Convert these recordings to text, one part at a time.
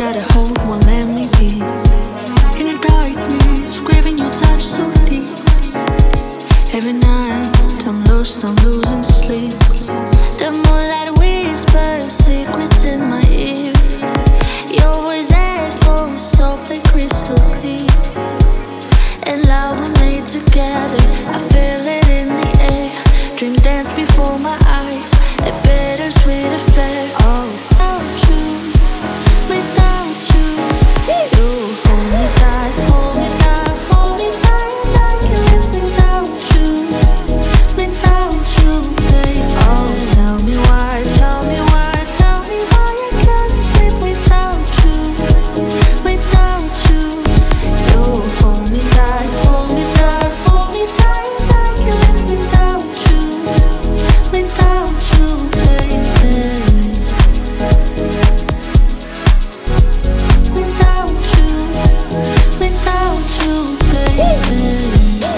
got a hold, won't let me be. In the darkness, craving your touch so deep. Every night, I'm lost, I'm losing sleep. The moonlight whispers secrets in my ear. Your voice echoes softly, crystal clear. And loud we're made together, I feel it in the air. Dreams dance before my eyes, a bittersweet affair. Oh, without you, without you, you hold me tight, hold me tight, hold me tight. I can't live without you, babe. Oh, tell me why, tell me why, tell me why I can't sleep without you, without you. You hold me tight, hold me tight, hold me tight. I can't live without you, baby. Without you, baby.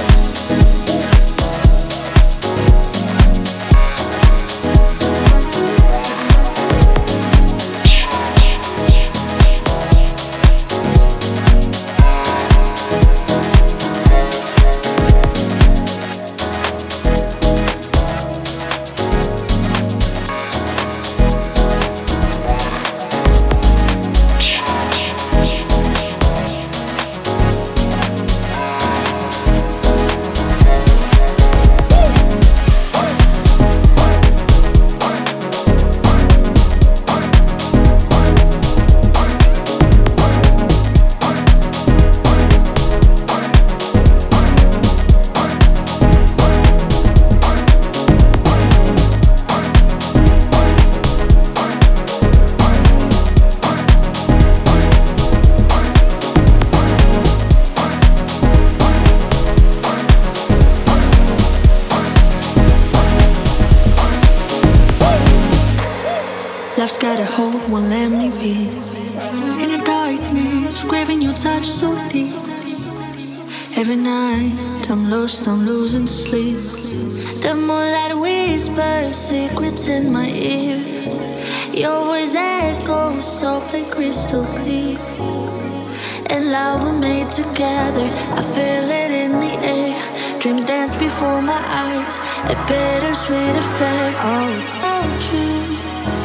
Love's got a hold, won't let me be. In the darkness, craving your touch so deep. Every night, I'm lost, I'm losing sleep. The moonlight whispers secrets in my ear. Your voice echoes softly, crystal clear. And loud we're made together, I feel it in the air. Dreams dance before my eyes, a bittersweet affair. Oh, without you,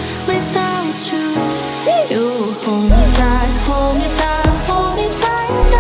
without you, you hold me tight, hold me tight, hold me tight.